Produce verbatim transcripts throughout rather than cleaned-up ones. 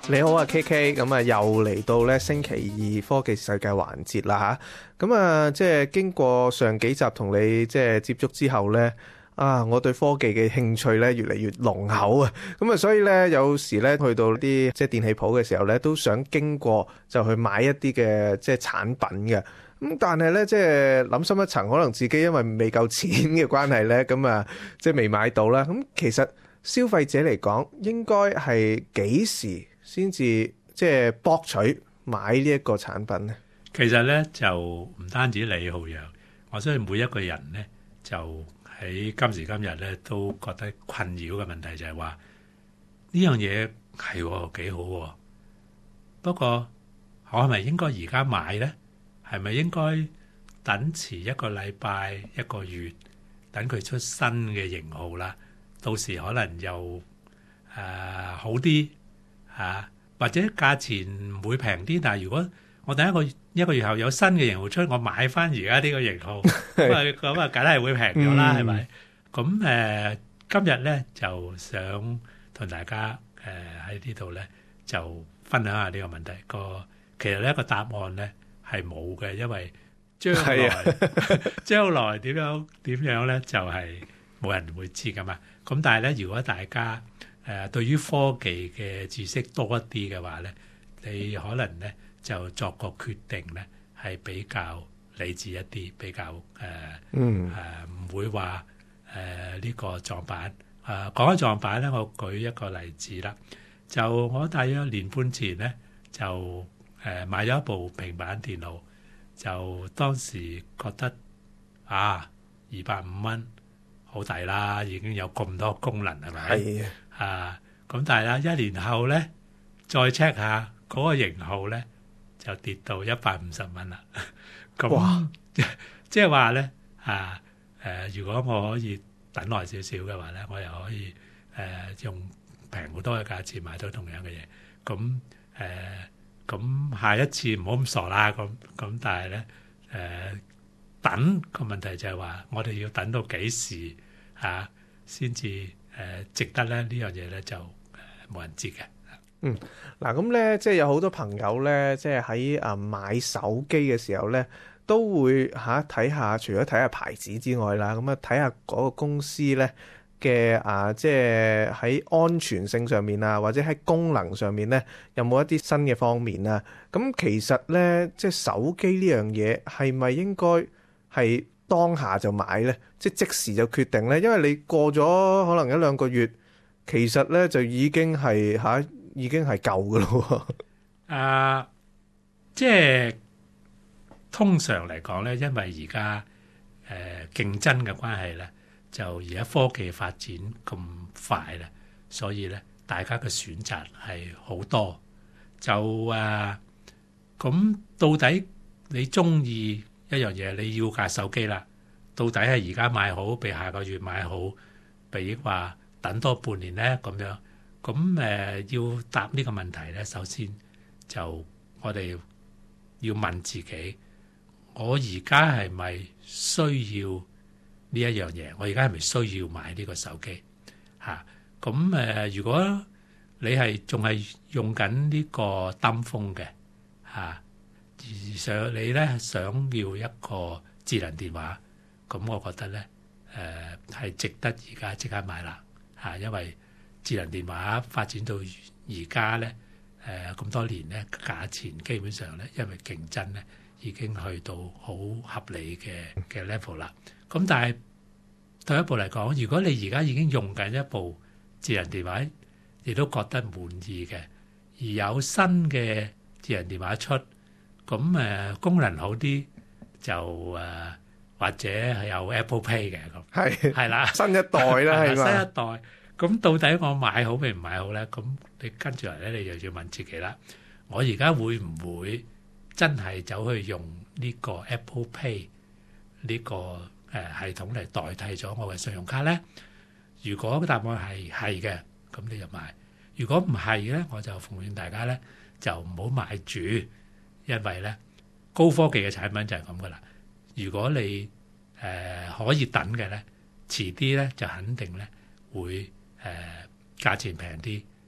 你好啊 K K， 咁啊又嚟到咧星期二科技世界環節啦吓，咁啊即係經過上幾集同你即係接觸之後咧，啊我對科技嘅興趣咧越嚟越濃厚啊，咁啊所以咧有時咧去到啲即係電器鋪嘅時候咧，都想經過就去買一啲嘅即係產品嘅，咁但係咧即係諗深一層，可能自己因為未夠錢嘅關係咧，咁啊即係未買到啦。咁其實消費者嚟講，應該係幾時先至即係博取買呢一個產品咧？ 其實咧就唔單止李浩洋，我相信每一個人咧就喺今時今日咧都覺得困擾嘅問題就係話呢樣嘢係幾好喎，不過我係咪應該而家買咧？係咪應該等遲一個禮拜一個月，等佢出新嘅型號啦？到時可能又誒、呃、好啲嚇、啊，或者價錢唔會平啲。但係如果我等一個一個月後有新嘅型號出，我買翻而家呢個型號，咁啊咁啊，梗係會平咗啦，係咪？咁誒、呃，今日咧就想同大家誒喺呢度咧就分享下呢個問題。個其實呢一個答案咧係冇嘅，因為將來將來點樣點樣咧就係、是、冇人會知噶嘛。咁但係咧，如果大家誒、呃、對於科技嘅知識多一啲嘅話咧，你可能咧就作個決定咧係比較理智一啲，比較誒誒唔會話誒呢個撞板。誒講起撞板咧，我舉一個例子啦。就我大約一年半前咧就誒、呃、買咗一部平板電腦，就當時覺得啊二百五蚊。好抵啦，已經有咁多功能係咪？係啊，咁但係咧一年後咧，再 check 下嗰個型號咧，就跌到一百五十蚊啦。咁即係話咧啊誒，如果我可以等耐少少嘅話咧，我又可以誒、呃、用平好多嘅價錢買到同樣嘅嘢。咁誒咁下一次唔好咁傻啦。咁咁但係咧誒等個問題就係話，我哋要等到幾時？嚇，先至誒值得咧呢樣嘢咧就誒冇人知嘅。 嗯，嗱咁咧，即係有好多朋友咧，即係喺啊買手機嘅時候咧，都會嚇睇下，除咗睇下牌子之外啦，咁啊睇下嗰個公司咧嘅啊，即係喺安全性上面啊，或者喺功能上面咧，有冇一啲新嘅方面啊？咁其實咧，即係手機呢樣嘢係咪應該係當下就買咧，即係即時就決定咧，因為你過咗可能一兩個月，其實咧就已經係吓、啊，已經係舊噶咯。 啊，即係通常嚟講咧，因為而家誒競爭嘅關係咧，就而家科技發展咁快咧，所以咧大家嘅選擇係好多。就誒咁到底你中意一樣嘢，你要架手機啦，到底係而家買好，比下個月買好，比話等多半年咧咁樣？咁誒、呃、要答呢個問題咧，首先就我哋要問自己：我而家係咪需要呢一樣嘢？我而家係咪需要買呢個手機？嚇咁誒？如果你係仲係用緊呢個 dumb phone 嘅嚇。啊而想你咧想要一個智能電話，咁我覺得咧誒係值得而家即刻買啦嚇，因為智能電話發展到而家咧誒咁多年咧，價錢基本上咧因為競爭咧已經去到好合理嘅嘅 level 啦。咁但係退一步嚟講，如果你而家已經用緊一部智能電話，亦都覺得滿意嘅，而有新嘅智能電話出。咁誒、呃、功能好啲就誒、呃、或者係有 Apple Pay 嘅咁，係係啦， 新一代啦，係嘛？ 新一代咁到底我買好定唔買好咧？咁你跟住嚟咧，你就要問自己啦。我而家會唔會真係走去用呢個 Apple Pay 呢個誒系統嚟代替咗我嘅信用卡咧？如果答案係係嘅，咁你就買；如果唔係咧，我就奉勸大家咧就唔好買住。因為咧高科技嘅產品就係咁噶啦，如果你誒、呃、可以等嘅咧，遲啲咧就肯定咧會誒、呃、價錢平啲，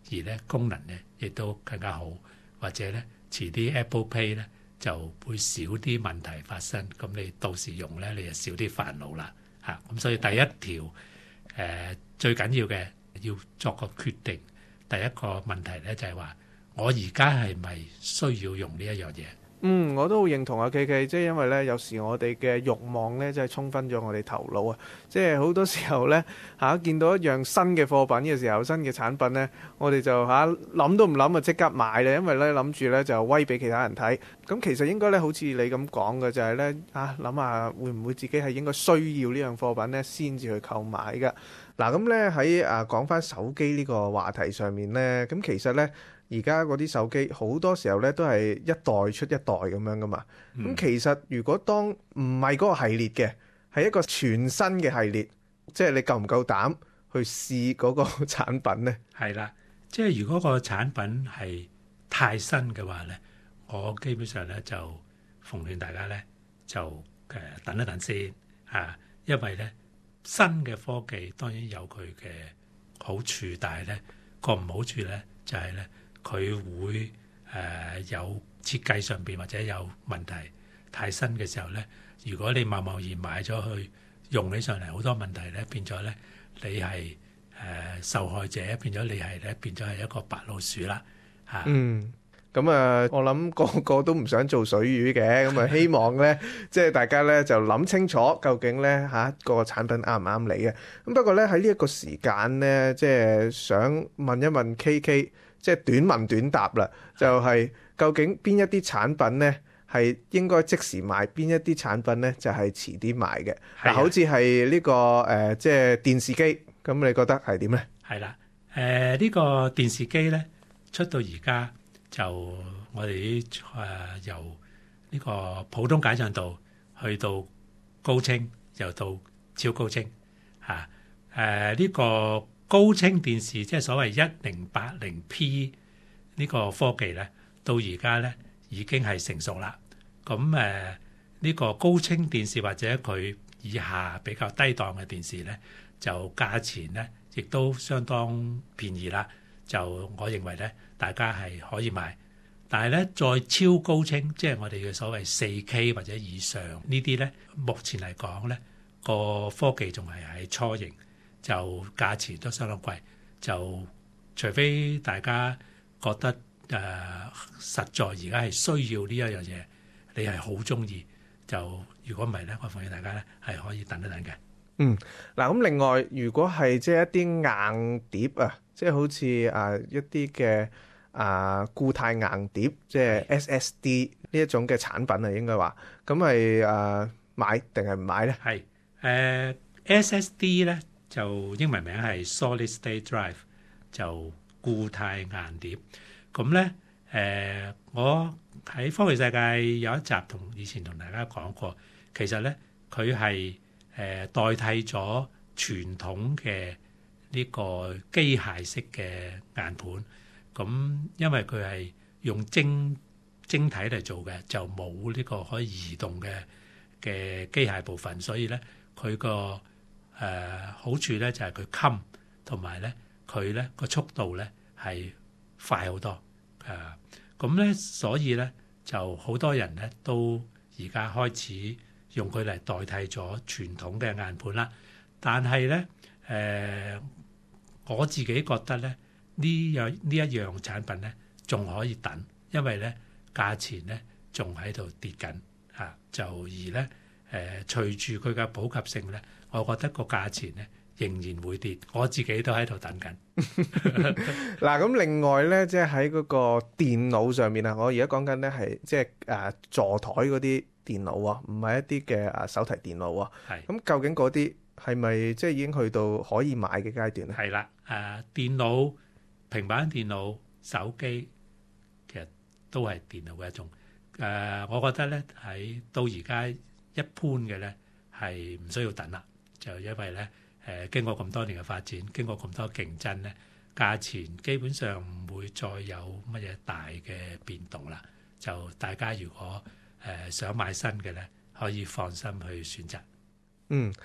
而咧功能咧亦都更加好，或者咧遲啲 Apple Pay 咧就會少啲問題發生，咁你到時用咧你就少啲煩惱啦嚇。咁所以第一條誒、呃、最緊要嘅要作個決定，第一個問題咧就係話我而家係咪需要用呢一樣嘢？ 嗯，我都好認同啊，K K，即係因為咧，有時我哋嘅慾望咧，真係沖昏咗我哋頭腦啊！即係好多時候咧，嚇、啊、見到一樣新嘅貨品嘅時候，新嘅產品咧，我哋就嚇諗、啊、都唔諗啊，即刻買咧，因為咧諗住咧就威俾其他人睇。咁其實應該咧，好似你咁講嘅，就係咧啊，諗下會唔會自己係應該需要呢樣貨品咧，先至去購買㗎。嗱，咁咧喺啊講翻手機呢個話題上面咧，咁其實咧。而家嗰啲手機好多時候咧都係一代出一代咁樣噶嘛，咁、嗯、其實如果當唔係嗰個系列嘅，係一個全新嘅系列，即係你夠唔夠膽去試嗰個產品呢？ 係啦，即係如果個產品係太新嘅話咧，我基本上咧就奉勸大家咧就誒等一等先啊，因為咧新嘅科技當然有佢嘅好處，但係咧個唔好處咧就係咧。佢會誒、呃、有設計上邊或者有問題，太新嘅時候咧，如果你貿貿然買咗去用起上嚟，好多問題咧，變咗咧你係誒、呃、受害者，變咗你係咧變咗係一個白老鼠啦嚇。 嗯，咁啊，我諗個個都唔想做水魚嘅，咁啊希望咧即係大家咧就諗清楚究竟咧嚇個產品啱唔啱你嘅。咁不過咧喺呢一個時間咧，即係想問一問 K K。即係短問短答啦，就係、是、究竟邊一啲產品咧係應該即時買，邊一啲產品咧就係遲啲買嘅。嗱，好似係呢個誒、呃，即係電視機，咁你覺得係點咧？ 係啦，誒、呃、呢、這個電視機咧出到而家就我哋誒、呃、由呢個普通解像度去到高清，又到超高清嚇誒呢個。高清電視即係所謂一零八零 P 呢個科技咧，到而家咧已經係成熟啦。咁誒呢個高清電視或者佢以下比較低檔嘅電視咧，就價錢咧亦都相當便宜啦。就我認為咧，大家係可以買。但係咧，再超高清，即係我哋嘅所謂四 K 或者以上呢啲咧，目前嚟講咧個科技仲係喺初型。就價錢都相當貴，就除非大家覺得誒、呃、實在而家係需要呢一樣嘢，你係好中意，就如果唔係咧，我奉勸大家咧係可以等一等嘅。 嗯，嗱咁另外，如果係即係一啲硬碟啊，即係好似啊一啲嘅啊固態硬碟，即係 S S D 呢一種嘅產品啊，應該話咁係誒買定係唔買咧？ 係誒、呃、S S D 咧。就英文名係 Solid State Drive， 就固態硬碟。咁咧，誒、呃，我喺科技世界有一集同以前同大家講過，其實咧佢係誒代替咗傳統嘅呢個機械式嘅硬盤。咁因為佢係用晶晶體嚟做嘅，就冇呢個可以移動嘅嘅機械部分，所以咧佢個誒、呃、好處咧就係佢襟，同埋咧佢咧個速度咧係快好多誒，咁、呃、咧所以咧就好多人咧都而家開始用佢嚟代替咗傳統嘅硬盤啦。但係咧誒我自己覺得咧呢樣呢一樣產品咧仲可以等，因為咧價錢咧仲喺度跌緊嚇、啊，就而咧誒隨住佢嘅普及性咧。我覺得個價錢咧仍然會跌，我自己都喺度等緊。 嗱，咁另外咧，即係喺嗰個電腦上面啊，我而家講緊咧係即係誒座台嗰啲電腦啊，唔係一啲嘅誒手提電腦啊。係。咁究竟嗰啲係咪即係已經去到可以買嘅階段咧？係啦， 誒、呃、電腦、平板電腦、手機其實都係電腦嘅一種。誒、呃，我覺得咧喺到而家一般嘅咧係唔需要等啦。就因為咧，誒、呃、經過咁多年嘅發展，經過咁多競爭咧，價錢基本上唔會再有乜嘢大嘅變動啦。就大家如果誒、呃、想買新嘅咧，可以放心去選擇。 嗯，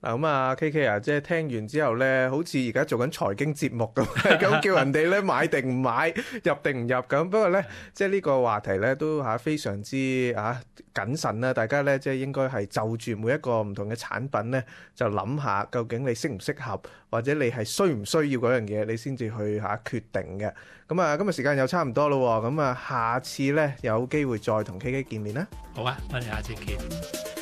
咁啊，K K 啊，即係聽完之後咧，好似而家做緊財經節目咁，咁叫人哋咧買定唔買，入定唔入咁。不過咧，即係呢個話題咧都嚇非常之啊謹慎啦。大家咧即係應該係就住每一個唔同嘅產品咧，就諗下究竟你適唔適合，或者你係需唔需要嗰樣嘢，你先至去嚇決定嘅。咁啊，今日時間又差唔多咯，咁啊，下次咧有機會再同 K K 見面啦。 好啊，我哋下次見。